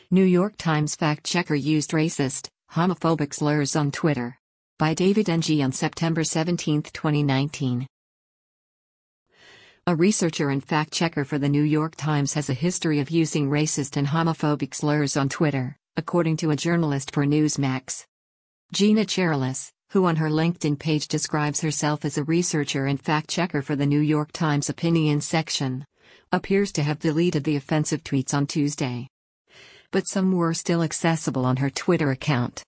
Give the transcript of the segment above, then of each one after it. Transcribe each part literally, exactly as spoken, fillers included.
New York Times fact-checker used racist, homophobic slurs on Twitter. By David Ng on September seventeenth, twenty nineteen. A researcher and fact-checker for the New York Times has a history of using racist and homophobic slurs on Twitter, according to a journalist for Newsmax. Gina Cherilus, who on her LinkedIn page describes herself as a researcher and fact-checker for the New York Times opinion section, appears to have deleted the offensive tweets on Tuesday. But some were still accessible on her Twitter account.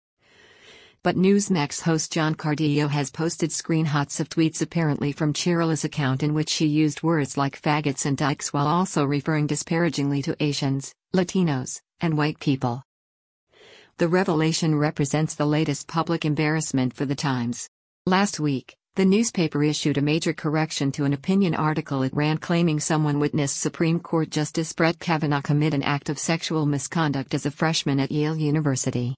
But Newsmax host John Cardillo has posted screenshots of tweets apparently from Cherilus' account in which she used words like faggots and dykes while also referring disparagingly to Asians, Latinos, and white people. The revelation represents the latest public embarrassment for the Times. Last week, the newspaper issued a major correction to an opinion article it ran claiming someone witnessed Supreme Court Justice Brett Kavanaugh commit an act of sexual misconduct as a freshman at Yale University.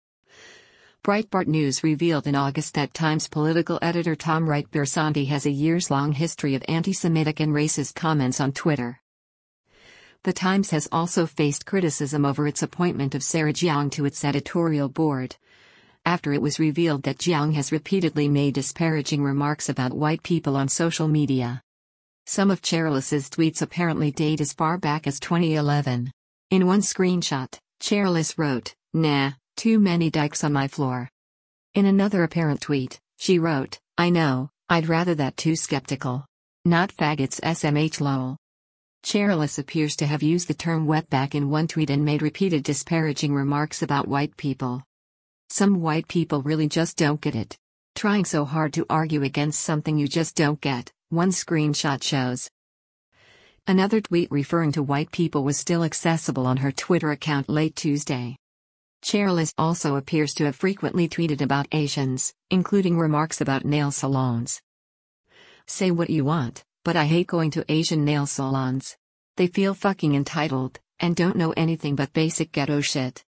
Breitbart News revealed in August that Times political editor Tom Wright Bersandi has a years-long history of anti-Semitic and racist comments on Twitter. The Times has also faced criticism over its appointment of Sarah Jiang to its editorial board, after it was revealed that Jiang has repeatedly made disparaging remarks about white people on social media. Some of Cherilus's tweets apparently date as far back as twenty eleven. In one screenshot, Cherilus wrote, "Nah, too many dykes on my floor." In another apparent tweet, she wrote, "I know, I'd rather that too skeptical. Not faggots S M H lol." Cherilus appears to have used the term wetback in one tweet and made repeated disparaging remarks about white people. Some white people really just don't get it. Trying so hard to argue against something you just don't get, one screenshot shows. Another tweet referring to white people was still accessible on her Twitter account late Tuesday. Cherilus also appears to have frequently tweeted about Asians, including remarks about nail salons. "Say what you want, but I hate going to Asian nail salons. They feel fucking entitled, and don't know anything but basic ghetto shit."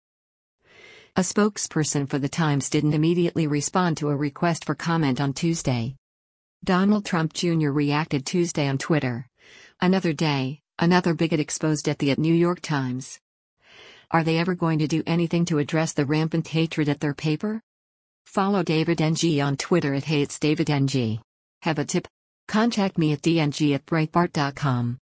A spokesperson for the Times didn't immediately respond to a request for comment on Tuesday. Donald Trump Junior reacted Tuesday on Twitter. "Another day, another bigot exposed at the at New York Times. Are they ever going to do anything to address the rampant hatred at their paper?" Follow David Ng on Twitter at Hey It's David Ng. Have a tip? Contact me at d n g at breitbart dot com.